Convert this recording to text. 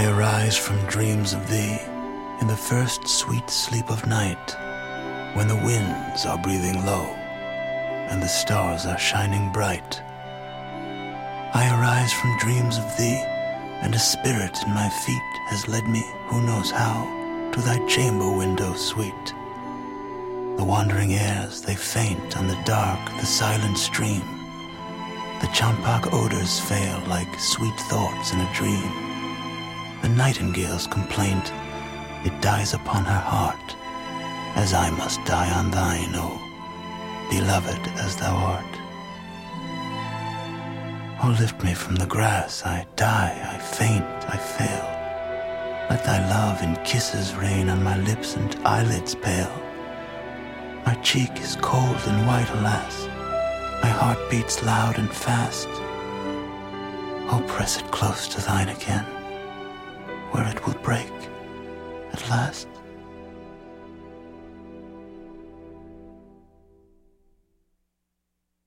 I arise from dreams of thee in the first sweet sleep of night, when the winds are breathing low and the stars are shining bright. I arise from dreams of thee, and a spirit in my feet has led me, who knows how, to thy chamber window sweet. The wandering airs, they faint on the dark, the silent stream. The champak odors fail like sweet thoughts in a dream. The nightingale's complaint, it dies upon her heart, as I must die on thine, O beloved as thou art. Oh, lift me from the grass, I die, I faint, I fail. Let thy love in kisses rain on my lips and eyelids pale. My cheek is cold and white, alas, my heart beats loud and fast. Oh, press it close to thine again, where it will break at last.